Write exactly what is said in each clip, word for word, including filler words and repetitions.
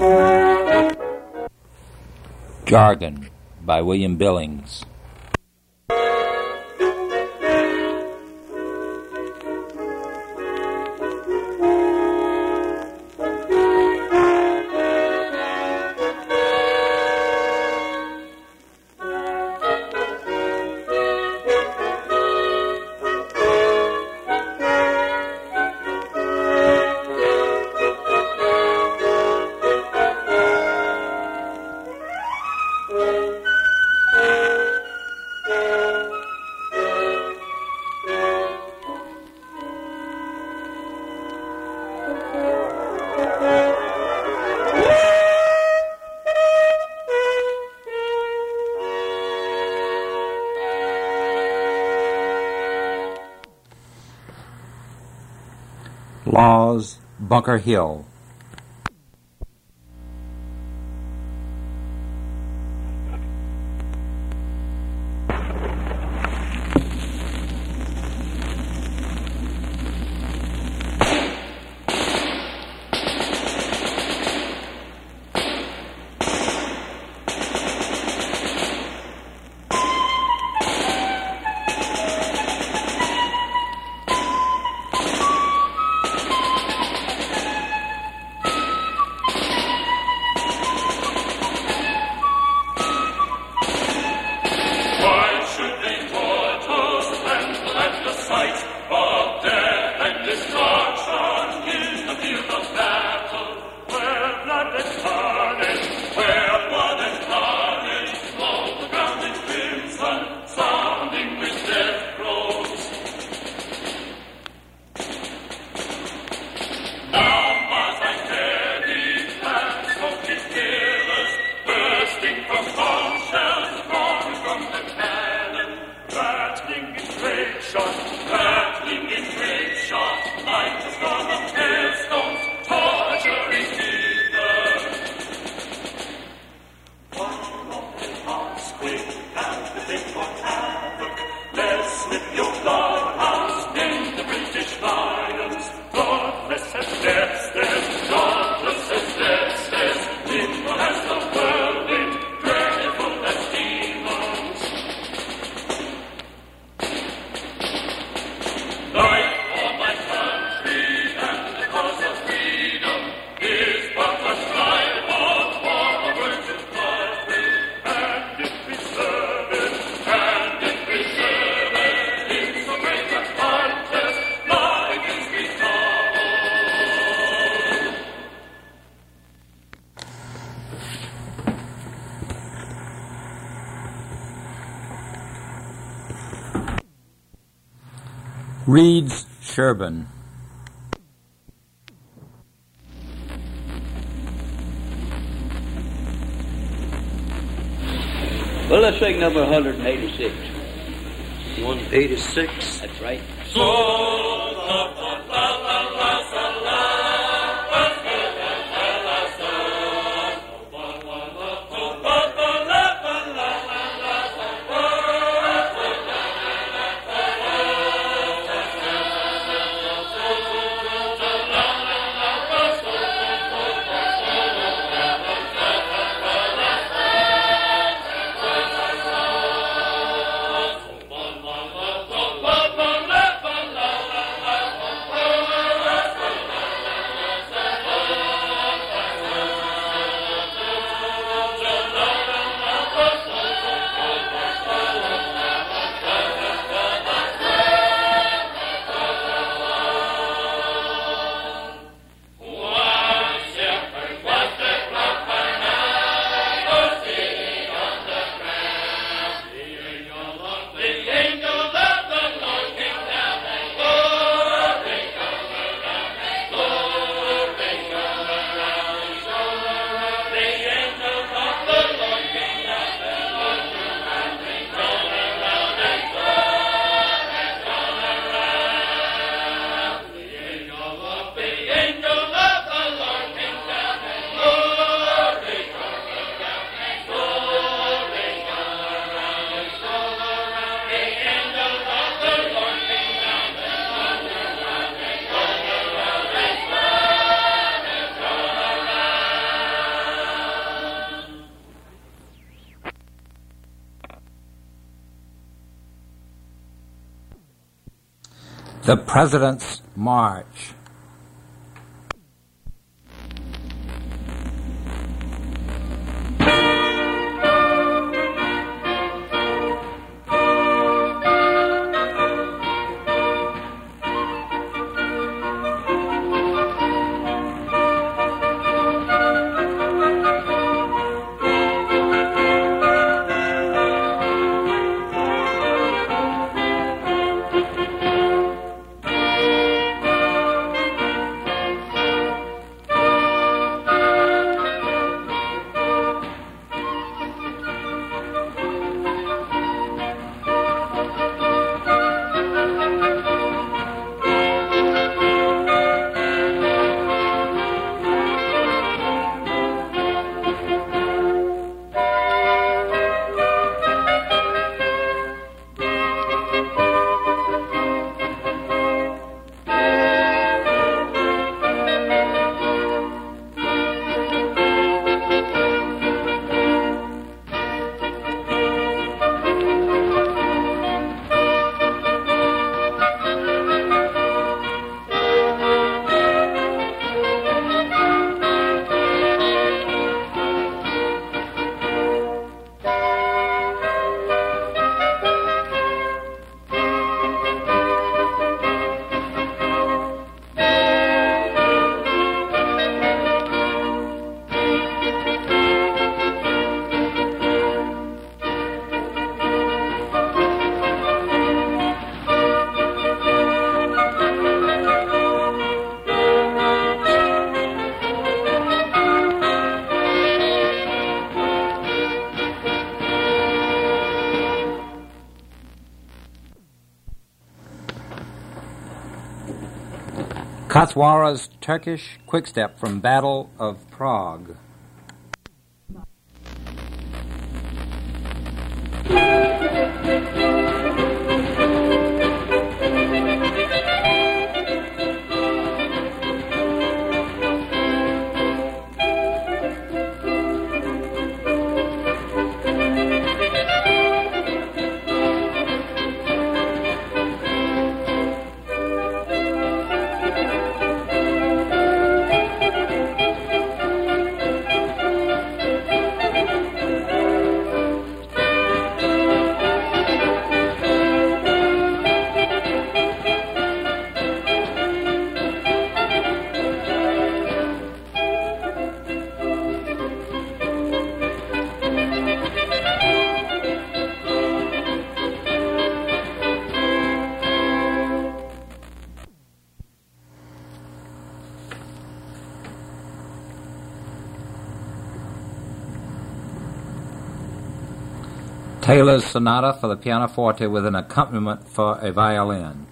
Jargon by William Billings. Laws, Bunker Hill. Reed's Sherburne. Well, let's take number one hundred eighty-six. one eighty-six? That's right. The President's March. Kaswara's Turkish Quickstep from Battle of Prague. Taylor's Sonata for the pianoforte with an accompaniment for a violin.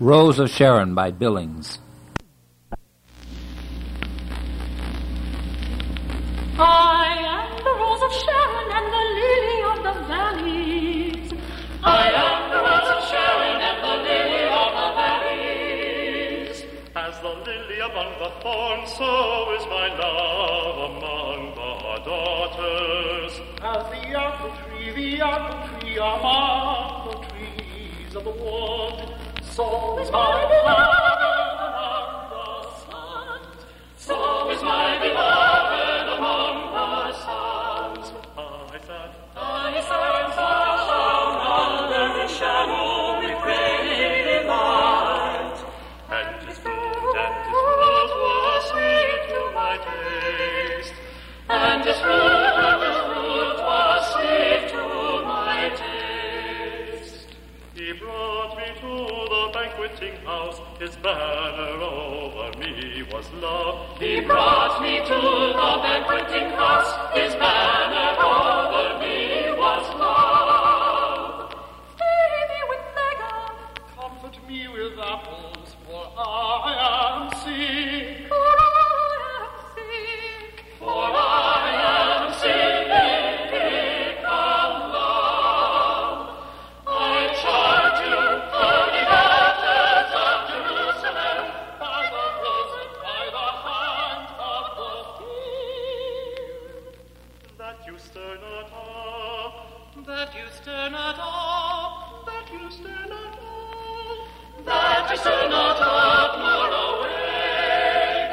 Rose of Sharon by Billings. I am the rose of Sharon and the lily of the valleys. I am the rose of Sharon and the lily of the valleys. As the lily among the thorns, so is my love among the daughters. As the apple tree, the apple tree among the trees of the wood, so is my beloved among the sons. So is my beloved among the sons. I sat, I sat down under the shadowy praise light, and his fruit and his rose were sweet to my taste. and his fruit and his fruit was sweet to my taste. He brought me to the banqueting house, his banner over me was love. He brought me to the banqueting house, his banner over me was love. Feed me with manna, Comfort me with apples, for I am sick. for I am sick. For I am sick of love. I charge you, holy daughters of Jerusalem, by the risen, by the hand of the field, That you stir not up, that you stir not up, that you stir not up, that you stir not up, nor awake,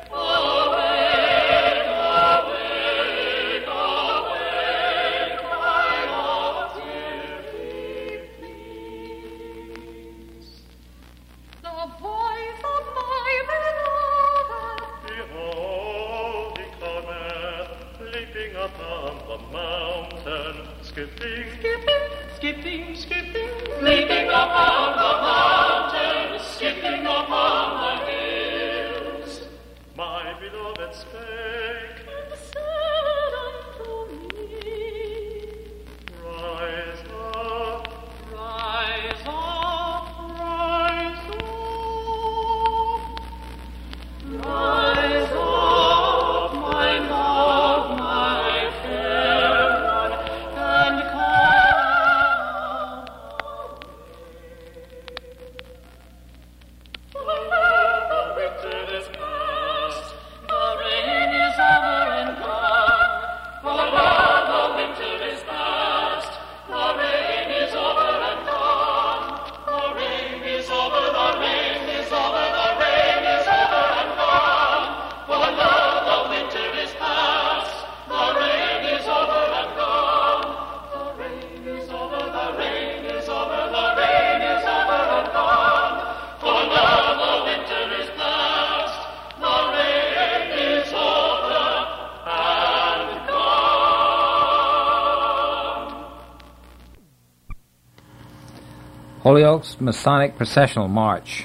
awake, awake, awake, my love, dearly please. The voice of my beloved, behold, he cometh, leaping upon the mountain, skipping, skipping, Skipping, skipping, leaping upon the mountains, skipping upon the hills. my beloved spake, and said unto me, rise up, Rise up, rise up, rise up, my love, my fair one, and come. the winter is past, The rain is over and gone. For love, the winter is past. The rain is over and gone. The rain is over, the rain is over, the rain is over and gone. For love, the winter is past. The rain is over and gone. The rain is over, the rain is over, the rain is over and gone. For love, the winter is past. The rain is over and gone. Holyoke's Masonic Processional March.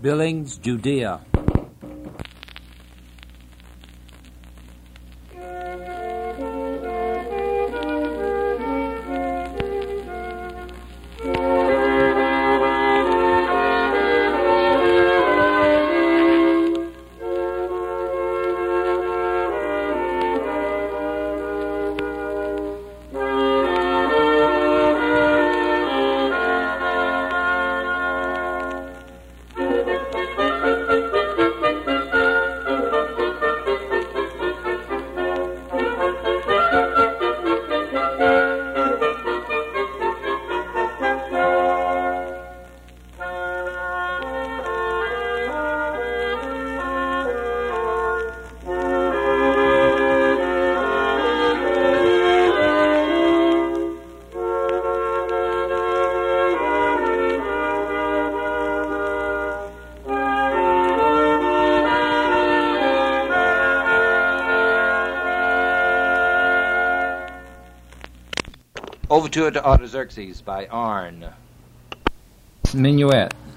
Billings, Judea. Overture to Artaxerxes by Arne. Minuet.